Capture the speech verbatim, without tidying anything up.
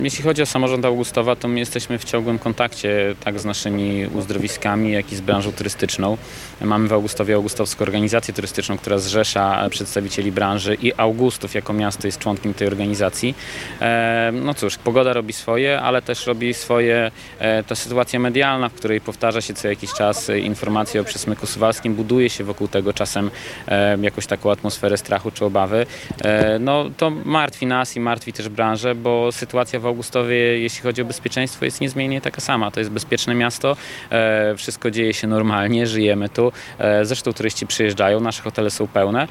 Jeśli chodzi o samorząd Augustowa, to my jesteśmy w ciągłym kontakcie tak z naszymi uzdrowiskami, jak i z branżą turystyczną. Mamy w Augustowie Augustowską organizację turystyczną, która zrzesza przedstawicieli branży i Augustów jako miasto jest członkiem tej organizacji. No cóż, pogoda robi swoje, ale też robi swoje ta sytuacja medialna, w której powtarza się co jakiś czas informacje o przesmyku suwalskim, buduje się wokół tego czasem jakąś taką atmosferę strachu czy obawy. No to martwi nas i martwi też branżę, bo sytuacja w Augustowie, jeśli chodzi o bezpieczeństwo, jest niezmiennie taka sama. To jest bezpieczne miasto, wszystko dzieje się normalnie, żyjemy tu. Zresztą turyści przyjeżdżają, nasze hotele są pełne.